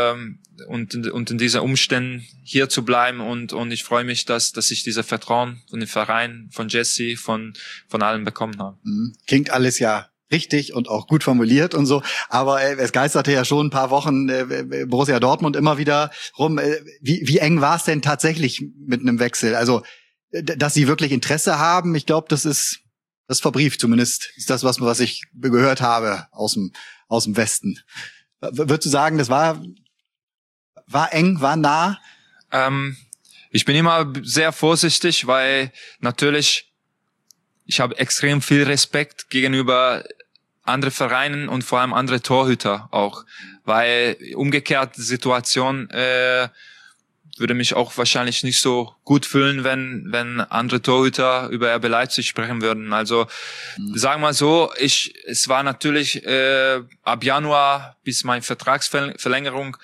und in diesen Umständen hier zu bleiben und ich freue mich, dass ich diese Vertrauen von dem Verein, von Jesse, von allen bekommen habe. Klingt alles ja richtig und auch gut formuliert und so, aber es geisterte ja schon ein paar Wochen Borussia Dortmund immer wieder rum. Wie eng war es denn tatsächlich mit einem Wechsel? Also, dass sie wirklich Interesse haben, ich glaube, das verbrieft zumindest, ist das, was ich gehört habe aus dem Westen. Würdest du sagen, das war eng, war nah? Ich bin immer sehr vorsichtig, weil natürlich ich habe extrem viel Respekt gegenüber anderen Vereinen und vor allem andere Torhüter auch, weil umgekehrt die Situation würde mich auch wahrscheinlich nicht so gut fühlen, wenn andere Torhüter über RB Leipzig sprechen würden. Also sagen wir mal so, es war natürlich ab Januar bis meine Vertragsverlängerung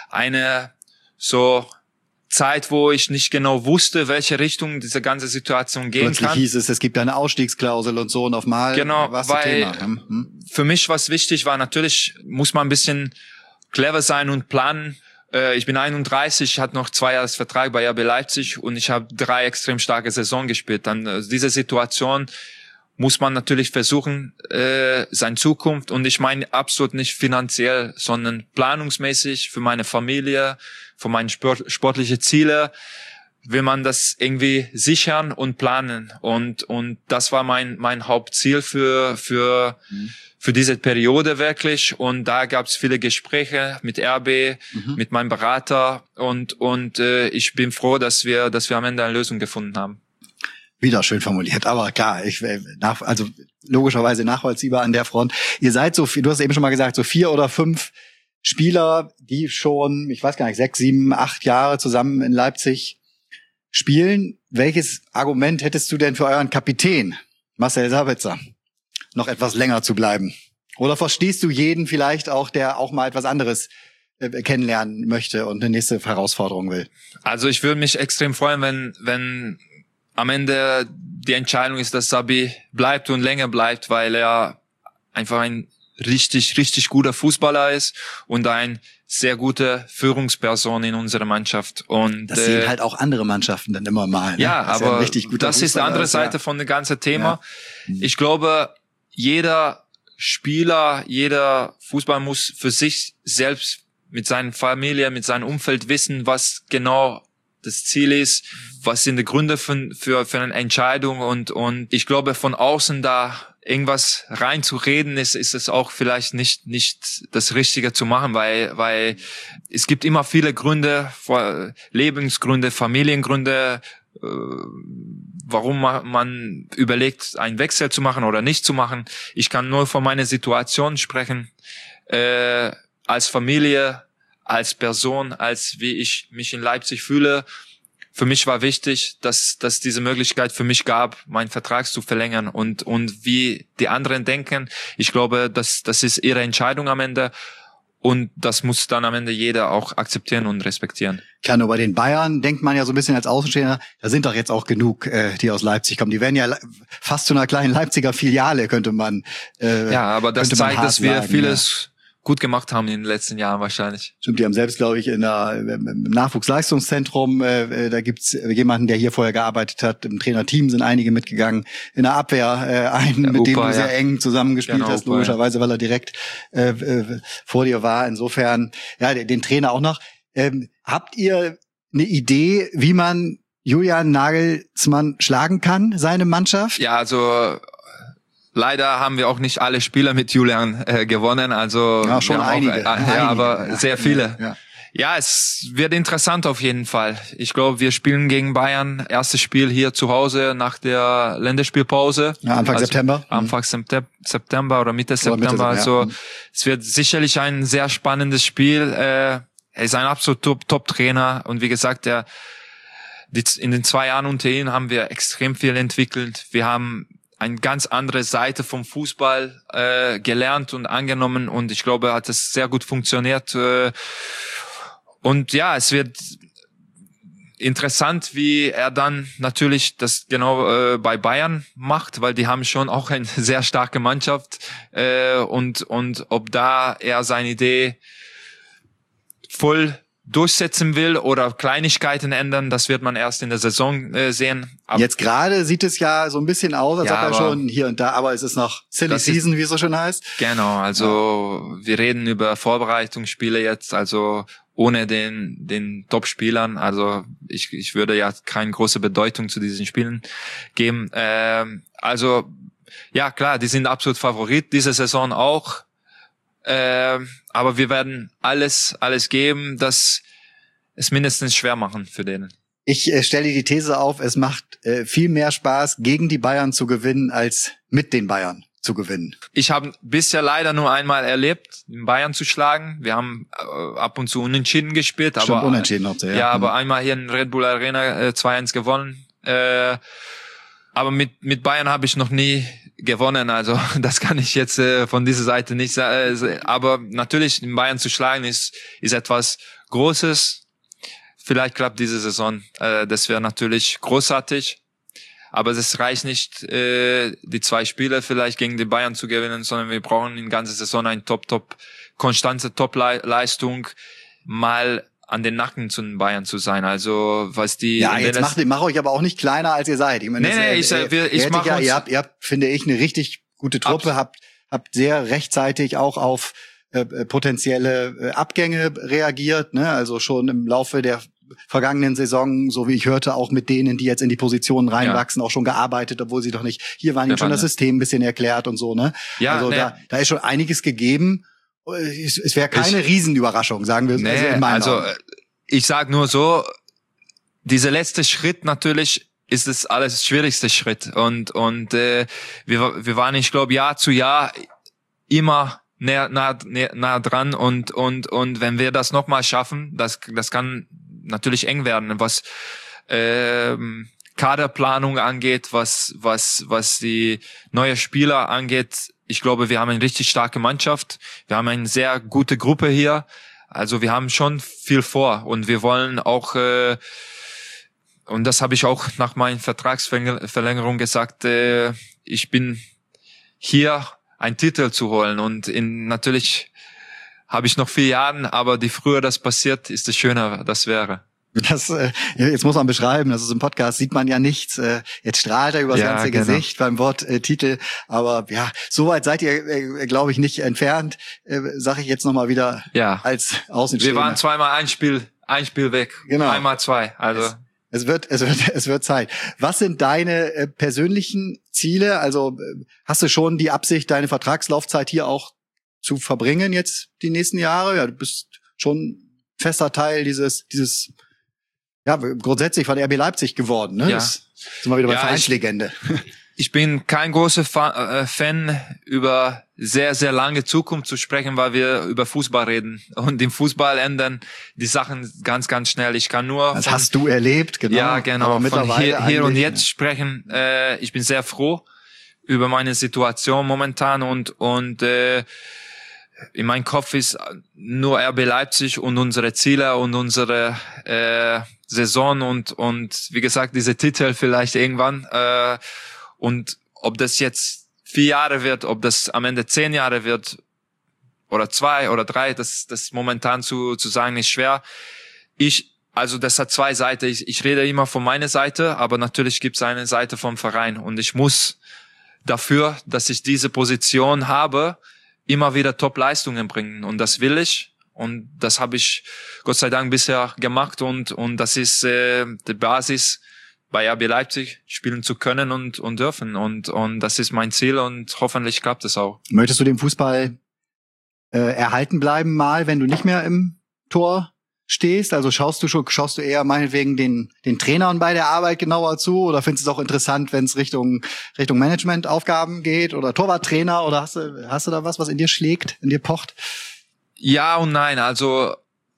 eine so Zeit, wo ich nicht genau wusste, welche Richtung diese ganze Situation gehen Plötzlich kann. Hieß es gibt eine Ausstiegsklausel und so und auf mal genau, war es weil Thema. Für mich was wichtig war, natürlich muss man ein bisschen clever sein und planen. Ich bin 31, hatte noch 2 Jahresvertrag bei RB Leipzig und ich habe 3 extrem starke Saison gespielt. Dann diese Situation muss man natürlich versuchen, seine Zukunft, und ich meine absolut nicht finanziell, sondern planungsmäßig für meine Familie, für meine sportliche Ziele, will man das irgendwie sichern und planen. Und das war mein Hauptziel für diese Periode wirklich. Und da gab es viele Gespräche mit RB, mit meinem Berater, und ich bin froh, dass wir am Ende eine Lösung gefunden haben. Wieder schön formuliert, aber klar, also logischerweise nachvollziehbar an der Front. Ihr seid so viel, du hast eben schon mal gesagt, so 4 oder 5 Spieler, die schon, ich weiß gar nicht, 6, 7, 8 Jahre zusammen in Leipzig spielen. Welches Argument hättest du denn für euren Kapitän, Marcel Sabitzer, noch etwas länger zu bleiben? Oder verstehst du jeden vielleicht auch, der auch mal etwas anderes kennenlernen möchte und eine nächste Herausforderung will? Also ich würde mich extrem freuen, wenn am Ende die Entscheidung ist, dass Sabi bleibt und länger bleibt, weil er einfach ein richtig guter Fußballer ist und ein sehr gute Führungsperson in unserer Mannschaft. Und das sehen halt auch andere Mannschaften dann immer mal. Ne? Ja, aber das ist die andere Seite von dem ganzen Thema. Ja. Ich glaube, jeder Spieler, jeder Fußballer muss für sich selbst mit seiner Familie, mit seinem Umfeld wissen, was genau das Ziel ist, was sind die Gründe für eine Entscheidung, und ich glaube, von außen da irgendwas reinzureden ist es auch vielleicht nicht das Richtige zu machen, weil es gibt immer viele Gründe, Lebensgründe, Familiengründe, warum man überlegt, einen Wechsel zu machen oder nicht zu machen. Ich kann nur von meiner Situation sprechen, als Familie, als Person, als wie ich mich in Leipzig fühle. Für mich war wichtig, dass diese Möglichkeit für mich gab, meinen Vertrag zu verlängern, und wie die anderen denken. Ich glaube, das ist ihre Entscheidung am Ende, und das muss dann am Ende jeder auch akzeptieren und respektieren. Klar, nur bei den Bayern denkt man ja so ein bisschen als Außenstehender, da sind doch jetzt auch genug, die aus Leipzig kommen. Die werden ja fast zu einer kleinen Leipziger Filiale, könnte man ja, aber das zeigt, dass wir vieles gut gemacht haben in den letzten Jahren wahrscheinlich. Stimmt, die haben selbst, glaube ich, im Nachwuchsleistungszentrum, da gibt's jemanden, der hier vorher gearbeitet hat. Im Trainerteam sind einige mitgegangen. In der Abwehr einen, mit dem du sehr eng zusammengespielt hast, logischerweise, weil er direkt vor dir war. Insofern, ja, den Trainer auch noch. Habt ihr eine Idee, wie man Julian Nagelsmann schlagen kann, seine Mannschaft? Ja, also leider haben wir auch nicht alle Spieler mit Julian gewonnen, also ja, schon einige, aber sehr viele. Ja, es wird interessant auf jeden Fall. Ich glaube, wir spielen gegen Bayern, erstes Spiel hier zu Hause nach der Länderspielpause. Ja, Anfang September. Anfang September oder Mitte September. Also es wird sicherlich ein sehr spannendes Spiel. Er ist ein absolut Top-Trainer, und wie gesagt, in den 2 Jahren unter ihm haben wir extrem viel entwickelt. Wir haben eine ganz andere Seite vom Fußball gelernt und angenommen, und ich glaube, hat es sehr gut funktioniert. Und ja, es wird interessant, wie er dann natürlich das genau bei Bayern macht, weil die haben schon auch eine sehr starke Mannschaft, und ob da er seine Idee voll durchsetzen will oder Kleinigkeiten ändern, das wird man erst in der Saison sehen. Jetzt gerade sieht es ja so ein bisschen aus, als ob er schon hier und da, aber es ist noch Silly Season, wie es so schön heißt. Genau, also wir reden über Vorbereitungsspiele jetzt, also ohne den Top-Spielern. Also ich würde ja keine große Bedeutung zu diesen Spielen geben. Also ja klar, die sind absolut Favorit, diese Saison auch. Aber wir werden alles geben, dass es mindestens schwer machen für denen. Ich stelle die These auf, es macht viel mehr Spaß, gegen die Bayern zu gewinnen, als mit den Bayern zu gewinnen. Ich habe bisher leider nur einmal erlebt, den Bayern zu schlagen. Wir haben ab und zu unentschieden gespielt. Stimmt, aber unentschieden hauptsächlich. Ja, aber einmal hier in Red Bull Arena 2-1 gewonnen. Aber mit Bayern habe ich noch nie gewonnen. Also das kann ich jetzt von dieser Seite nicht sagen. Aber natürlich, den Bayern zu schlagen ist etwas Großes. Vielleicht klappt diese Saison. Das wäre natürlich großartig. Aber es reicht nicht, die 2 Spiele vielleicht gegen die Bayern zu gewinnen, sondern wir brauchen in ganze Saison eine konstante Top-Leistung, mal an den Nacken zu den Bayern zu sein. Also was die. Ja, jetzt mach euch aber auch nicht kleiner, als ihr seid. Ich meine, ihr habt, finde ich, eine richtig gute Truppe, habt sehr rechtzeitig auch auf potenzielle Abgänge reagiert, ne? Also schon im Laufe der vergangenen Saison, so wie ich hörte, auch mit denen, die jetzt in die Positionen reinwachsen, auch schon gearbeitet, obwohl sie doch nicht hier waren, ihnen schon das System ein bisschen erklärt und so, ne? Ja, also da ist schon einiges gegeben. Es wäre keine Riesenüberraschung, sagen wir. Ich sag nur so, dieser letzte Schritt natürlich ist es alles schwierigste Schritt und wir waren, ich glaube, Jahr zu Jahr immer nah dran und wenn wir das nochmal schaffen, das kann natürlich eng werden, was Kaderplanung angeht, was die neue Spieler angeht. Ich glaube, wir haben eine richtig starke Mannschaft. Wir haben eine sehr gute Gruppe hier. Also wir haben schon viel vor und wir wollen auch und das habe ich auch nach meiner Vertragsverlängerung gesagt, ich bin hier einen Titel zu holen und natürlich habe ich noch 4 Jahre, aber die früher das passiert, ist es schöner, das wäre. Das jetzt muss man beschreiben, also im Podcast sieht man ja nichts. Jetzt strahlt er übers ganze Gesicht beim Wort Titel, aber ja, soweit seid ihr, glaube ich, nicht entfernt. Sage ich jetzt noch mal wieder als Außenstehender. Wir waren zweimal ein Spiel weg, einmal 2. Also es wird Zeit. Was sind deine persönlichen Ziele? Also hast du schon die Absicht, deine Vertragslaufzeit hier auch zu verbringen jetzt die nächsten Jahre? Ja, du bist schon fester Teil dieses grundsätzlich von RB Leipzig geworden, ne? Ja. Das sind wir wieder bei Vereinslegende. Ich bin kein großer Fan, über sehr, sehr lange Zukunft zu sprechen, weil wir über Fußball reden. Und im Fußball ändern die Sachen ganz, ganz schnell. Ich kann nur... Das hast du erlebt, genau. Ja, genau. Aber mittlerweile von hier und jetzt sprechen. Ich bin sehr froh über meine Situation momentan und in meinem Kopf ist nur RB Leipzig und unsere Ziele und unsere Saison und wie gesagt, diese Titel vielleicht irgendwann. Und ob das jetzt 4 Jahre wird, ob das am Ende 10 Jahre wird oder 2 oder 3, das momentan zu sagen ist schwer. Also das hat 2 Seiten. Ich rede immer von meiner Seite, aber natürlich gibt es eine Seite vom Verein und ich muss dafür, dass ich diese Position habe, immer wieder Top-Leistungen bringen und das will ich und das habe ich Gott sei Dank bisher gemacht und das ist die Basis, bei RB Leipzig spielen zu können und dürfen und das ist mein Ziel und hoffentlich klappt es auch. Möchtest du dem Fußball erhalten bleiben mal, wenn du nicht mehr im Tor stehst? Also schaust du eher meinetwegen den Trainern bei der Arbeit genauer zu oder findest du es auch interessant, wenn es Richtung Managementaufgaben geht oder Torwarttrainer oder hast du da was in dir schlägt, in dir pocht? Ja und nein, also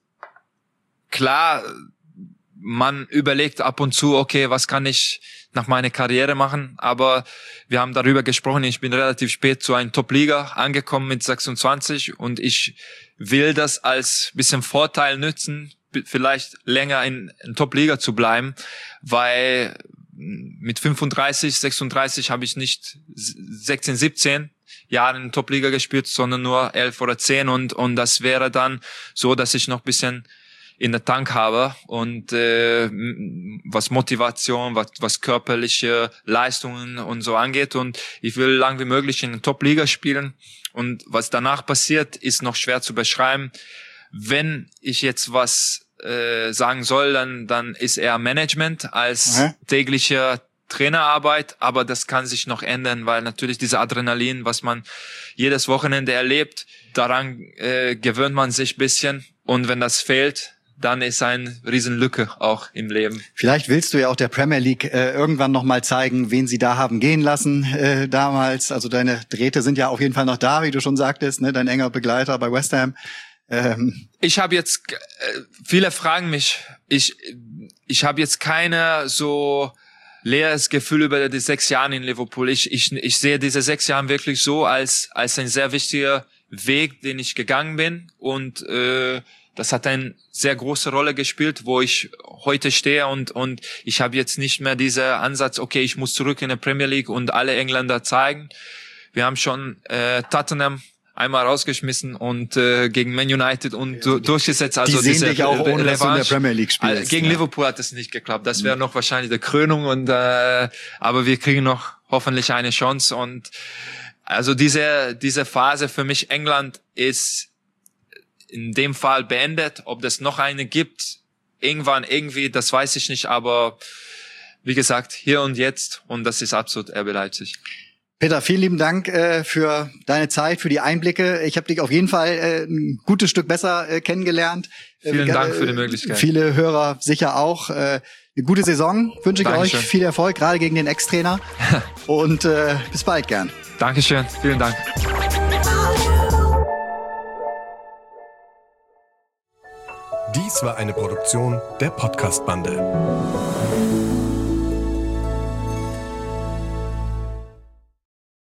klar, man überlegt ab und zu, okay, was kann ich nach meiner Karriere machen, aber wir haben darüber gesprochen, ich bin relativ spät zu einer Top-Liga angekommen mit 26 und ich will das als bisschen Vorteil nutzen, vielleicht länger in Top-Liga zu bleiben, weil mit 35, 36 habe ich nicht 16, 17 Jahre in Top-Liga gespielt, sondern nur 11 oder 10 und das wäre dann so, dass ich noch ein bisschen in der Tank habe und was Motivation, was körperliche Leistungen und so angeht und ich will lang wie möglich in der Top-Liga spielen und was danach passiert, ist noch schwer zu beschreiben. Wenn ich jetzt was sagen soll, dann ist eher Management als tägliche Trainerarbeit, aber das kann sich noch ändern, weil natürlich diese Adrenalin, was man jedes Wochenende erlebt, daran gewöhnt man sich ein bisschen und wenn das fehlt, dann ist eine Riesenlücke auch im Leben. Vielleicht willst du ja auch der Premier League irgendwann noch mal zeigen, wen sie da haben gehen lassen damals. Also deine Drähte sind ja auf jeden Fall noch da, wie du schon sagtest, ne? Dein enger Begleiter bei West Ham. Ich habe jetzt, viele fragen mich, ich habe jetzt keine so leeres Gefühl über die 6 Jahre in Liverpool. Ich sehe diese 6 Jahre wirklich so als ein sehr wichtiger Weg, den ich gegangen bin, und das hat eine sehr große Rolle gespielt, wo ich heute stehe, und ich habe jetzt nicht mehr diesen Ansatz, okay, ich muss zurück in die Premier League und alle Engländer zeigen. Wir haben schon Tottenham einmal rausgeschmissen und gegen Man United und durchgesetzt. Also die sehen dich auch, ohne dass du in der Premier League spielst. Gegen Liverpool hat es nicht geklappt. Das wäre noch wahrscheinlich die Krönung, und aber wir kriegen noch hoffentlich eine Chance. Und also diese Phase für mich, England, ist in dem Fall beendet. Ob das noch eine gibt, irgendwann, irgendwie, das weiß ich nicht. Aber wie gesagt, hier und jetzt, und das ist absolut RB Leipzig. Peter, vielen lieben Dank für deine Zeit, für die Einblicke. Ich habe dich auf jeden Fall ein gutes Stück besser kennengelernt. Vielen Dank für die Möglichkeit. Viele Hörer sicher auch. Eine gute Saison wünsche ich Dankeschön. euch. Viel Erfolg, gerade gegen den Ex-Trainer. Und bis bald gern. Dankeschön, vielen Dank. Dies war eine Produktion der Podcast-Bande.